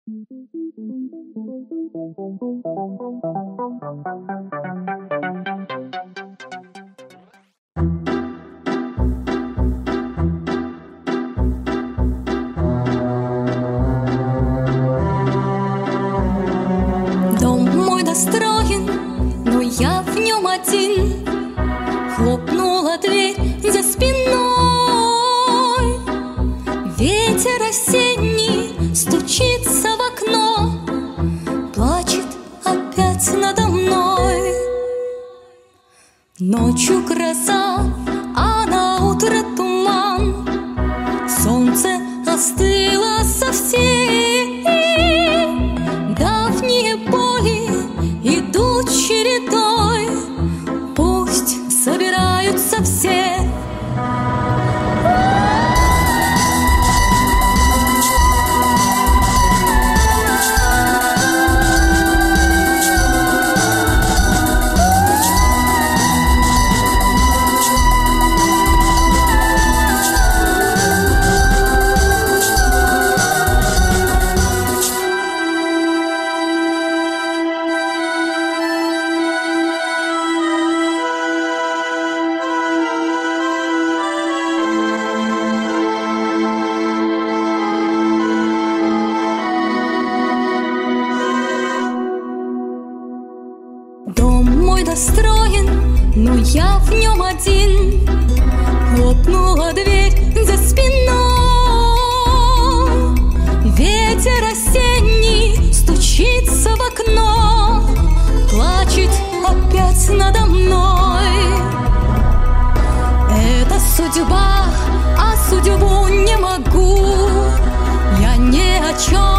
Дом мой достроен, но я в нем один. Хлопнула дверь за спиной. Ветер осенний стучится в окно, плачет опять надо мной. Ночью гроза, а на утро туман. Солнце остыло совсем. Давние боли идут чередой. Пусть собираются все. Дом мой достроен, но я в нем один. Хлопнула дверь за спиной. Ветер осенний стучится в окно, плачет опять надо мной. Это судьба, а судьбу не могу я ни о чем